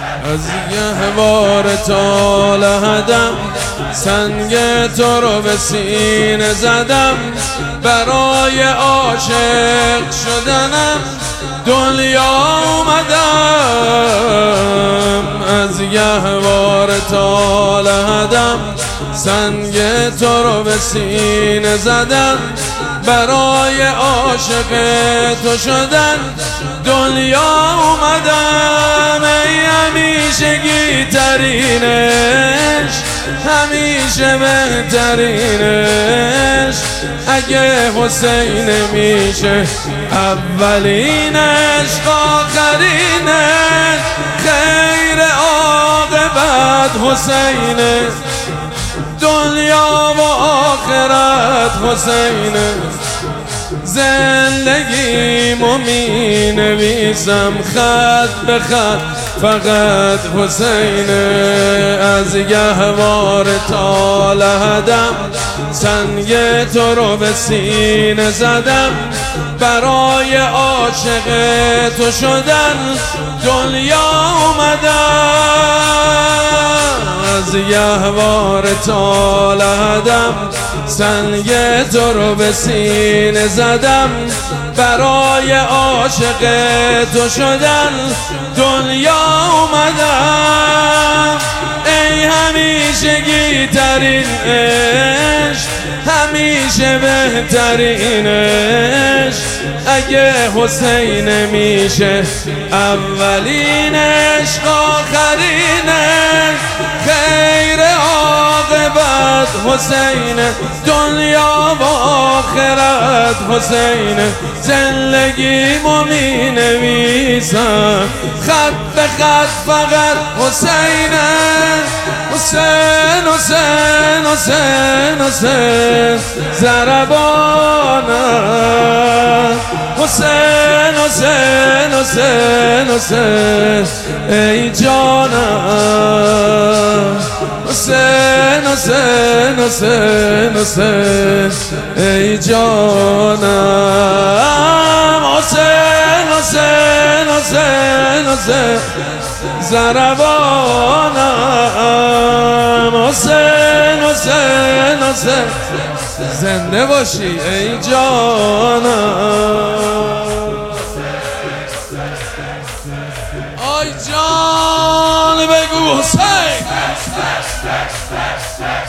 از گهواره تا لحدم سنگ تو رو به سینه زدم، برای عاشق شدنم دنیا اومدم. از گهواره تا لحدم سنگ تو رو به سینه زدم، برای عاشق تو شدن دنیا اومدم. ای همیشگی ترینش، همیشه بهترینش، اگه حسین میشه اولینش آخرینش، خیر عاقبت حسینه، دنیا و آخرت حسینه. زندگیمو می نویسم خط به خط فقط حسینه. از گهواره تا لحدم سنگ تو رو به سینه زدم، برای عاشق تو شدن دنیا اومدم. از گهواره تا لحدم سنگ تو رو به سینه زدم، برای عاشق تو شدن دنیا اومدم. ای همیشگی ترین عشق، همیشه بهترینش، اگه حسین میشه اولینش آخرینش، خیر عاقبت حسینه، دنیا و آخرت حسینه. زندگیمو می نویسم خط به خط فقط حسینه. حسین حسین حسین حسین ضربانم، حسین حسین حسین حسین ای جانم، حسین حسین حسین حسین ای جانم، حسین حسین حسین حسین ضربانم، حسین حسین حسین زنده باشی ای جانم. آی جان بگو حسین.